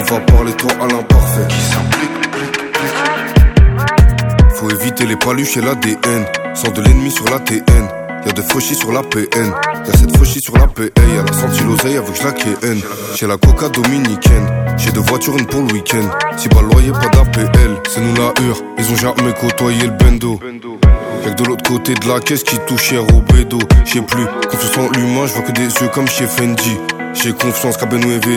va parler toi à l'imparfait. Qui s'implique. Faut éviter les paluches et l'ADN. Sans de l'ennemi sur la TN. Y'a de fauchis sur la PN. Y'a cette fauchis sur la PA. Elle a senti l'oseille avec la KN. J'ai la coca dominicaine. J'ai deux voitures, une pour le week-end. 6 balles loyer, pas d'APL. C'est nous la hure, ils ont jamais côtoyé le bendo. Y'a que de l'autre côté de la caisse qui touche cher au bédo. J'sais plus, confiance en l'humain, j'vois que des yeux comme chez Fendi. J'ai confiance qu'à Benoît